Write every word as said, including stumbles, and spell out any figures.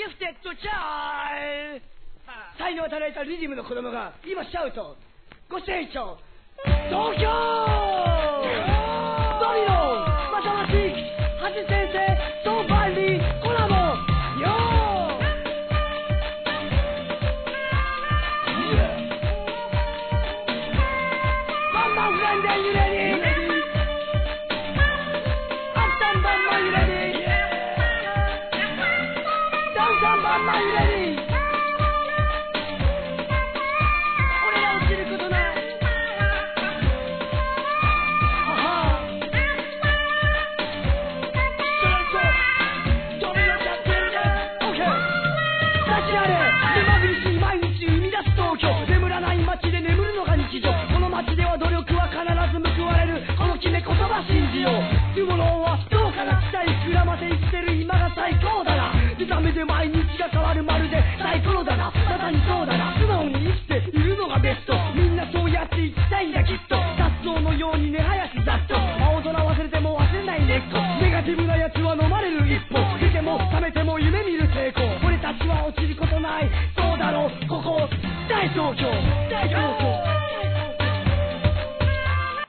ギフテッドチャイル才能を与えたリズムの子供が今シャウトご清聴東京ドミノまたましはじ先生ソーバーリーコラボよバンバンフランデー揺れにアフタンバンバン揺れにダウンタウンバンバン揺れにこの街では努力は必ず報われるこの決め言葉信じよういうものはどうかな期待膨らませ生きてる今が最高だな見た目で毎日が変わるまるでサイコロだなまさにそうだな素直に生きているのがベストみんなそうやって生きたいんだきっと雑草のように根生やしざっと青空忘れても忘れない根っこネガティブなやつは飲まれる一歩見ても覚めても夢見る成功俺たちは落ちることないそうだろうここ大東京大東京